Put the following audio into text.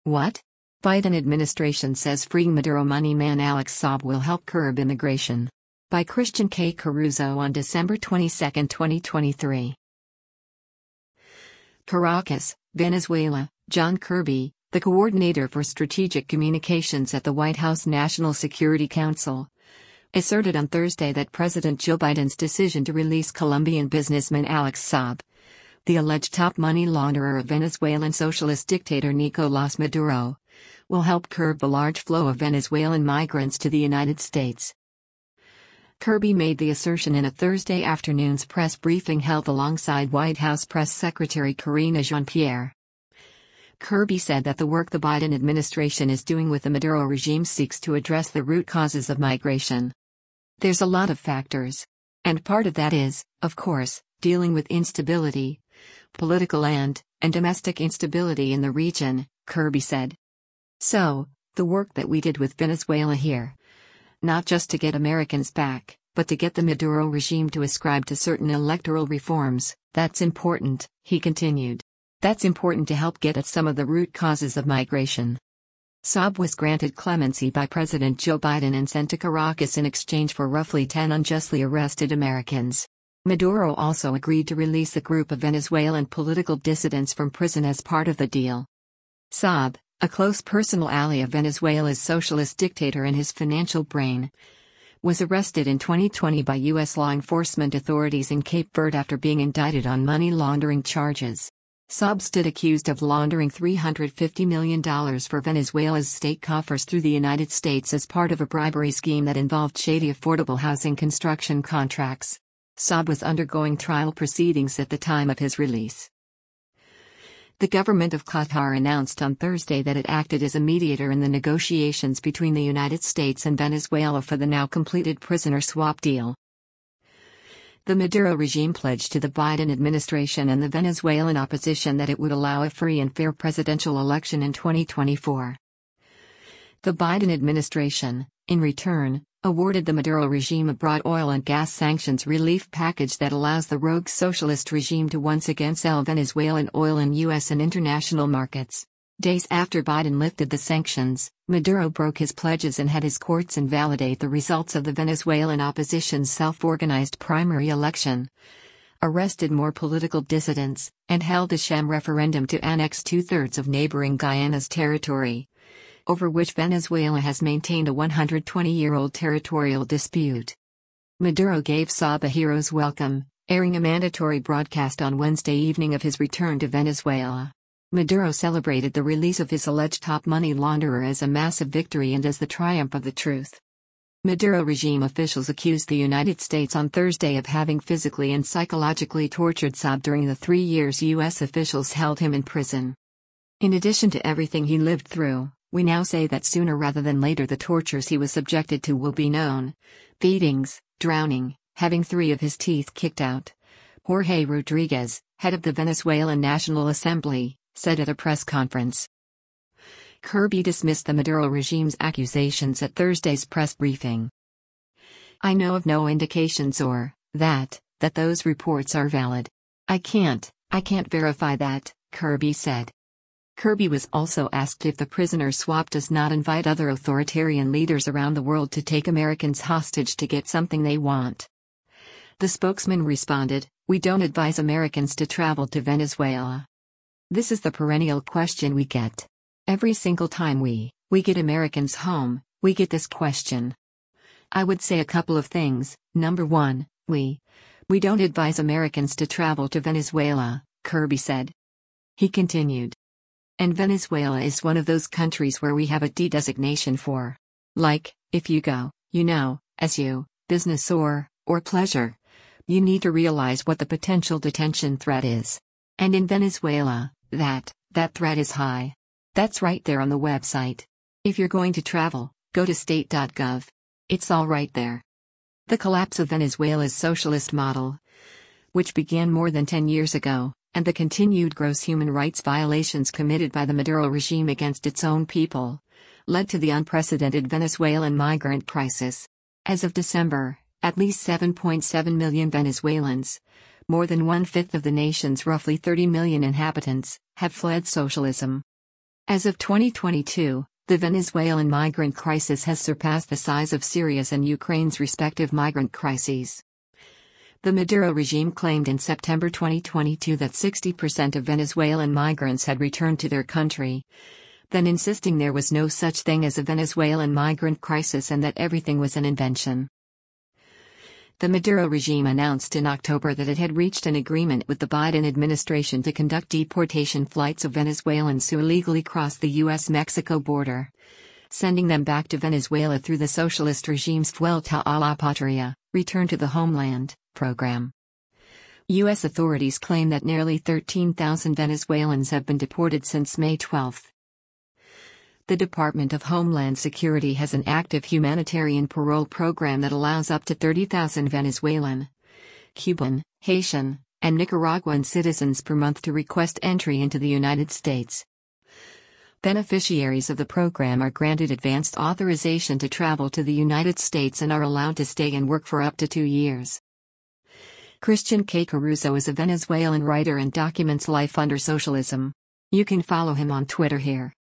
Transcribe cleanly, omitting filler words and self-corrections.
What? Biden administration says freeing Maduro money man Alex Saab will help curb immigration. By Christian K. Caruso on December 22, 2023. Caracas, Venezuela. John Kirby, the coordinator for strategic communications at the White House National Security Council, asserted on Thursday that President Joe Biden's decision to release Colombian businessman Alex Saab, the alleged top money launderer of Venezuelan socialist dictator Nicolás Maduro, will help curb the large flow of Venezuelan migrants to the United States. Kirby made the assertion in a Thursday afternoon's press briefing held alongside White House Press Secretary Karine Jean-Pierre. Kirby said that the work the Biden administration is doing with the Maduro regime seeks to address the root causes of migration. There's a lot of factors. And part of that is, of course, dealing with instability, political and domestic instability in the region, Kirby said. So, the work that we did with Venezuela here, not just to get Americans back, but to get the Maduro regime to ascribe to certain electoral reforms, that's important, he continued. That's important to help get at some of the root causes of migration. Saab was granted clemency by President Joe Biden and sent to Caracas in exchange for roughly 10 unjustly arrested Americans. Maduro also agreed to release a group of Venezuelan political dissidents from prison as part of the deal. Saab, a close personal ally of Venezuela's socialist dictator and his financial brain, was arrested in 2020 by U.S. law enforcement authorities in Cape Verde after being indicted on money laundering charges. Saab stood accused of laundering $350 million for Venezuela's state coffers through the United States as part of a bribery scheme that involved shady affordable housing construction contracts. Saab was undergoing trial proceedings at the time of his release. The government of Qatar announced on Thursday that it acted as a mediator in the negotiations between the United States and Venezuela for the now completed prisoner swap deal. The Maduro regime pledged to the Biden administration and the Venezuelan opposition that it would allow a free and fair presidential election in 2024. The Biden administration, in return, awarded the Maduro regime a broad oil and gas sanctions relief package that allows the rogue socialist regime to once again sell Venezuelan oil in U.S. and international markets. Days after Biden lifted the sanctions, Maduro broke his pledges and had his courts invalidate the results of the Venezuelan opposition's self-organized primary election, arrested more political dissidents, and held a sham referendum to annex two-thirds of neighboring Guyana's territory, over which Venezuela has maintained a 120-year-old territorial dispute. Maduro gave Saab a hero's welcome, airing a mandatory broadcast on Wednesday evening of his return to Venezuela. Maduro celebrated the release of his alleged top money launderer as a massive victory and as the triumph of the truth. Maduro regime officials accused the United States on Thursday of having physically and psychologically tortured Saab during the 3 years U.S. officials held him in prison. In addition to everything he lived through, we now say that sooner rather than later the tortures he was subjected to will be known: beatings, drowning, having 3 of his teeth kicked out. Jorge Rodriguez, head of the Venezuelan National Assembly, said at a press conference. Kirby dismissed the Maduro regime's accusations at Thursday's press briefing. I know of no indications or that those reports are valid. I can't verify that, Kirby said. Kirby was also asked if the prisoner swap does not invite other authoritarian leaders around the world to take Americans hostage to get something they want. The spokesman responded, "We don't advise Americans to travel to Venezuela. This is the perennial question we get. Every single time we get Americans home, we get this question. I would say a couple of things. Number one, we don't advise Americans to travel to Venezuela," Kirby said. He continued. And Venezuela is one of those countries where we have a D designation for. Like, if you go, as you, business or pleasure, you need to realize what the potential detention threat is. And in Venezuela, that threat is high. That's right there on the website. If you're going to travel, go to state.gov. It's all right there. The collapse of Venezuela's socialist model, which began more than 10 years ago, and the continued gross human rights violations committed by the Maduro regime against its own people, led to the unprecedented Venezuelan migrant crisis. As of December, at least 7.7 million Venezuelans, more than 1/5 of the nation's roughly 30 million inhabitants, have fled socialism. As of 2022, the Venezuelan migrant crisis has surpassed the size of Syria's and Ukraine's respective migrant crises. The Maduro regime claimed in September 2022 that 60% of Venezuelan migrants had returned to their country, then insisting there was no such thing as a Venezuelan migrant crisis and that everything was an invention. The Maduro regime announced in October that it had reached an agreement with the Biden administration to conduct deportation flights of Venezuelans who illegally crossed the U.S.-Mexico border, sending them back to Venezuela through the socialist regime's Vuelta a la Patria, Return to the Homeland, program. U.S. authorities claim that nearly 13,000 Venezuelans have been deported since May 12. The Department of Homeland Security has an active humanitarian parole program that allows up to 30,000 Venezuelan, Cuban, Haitian, and Nicaraguan citizens per month to request entry into the United States. Beneficiaries of the program are granted advanced authorization to travel to the United States and are allowed to stay and work for up to 2 years. Christian K. Caruso is a Venezuelan writer and documents life under socialism. You can follow him on Twitter here.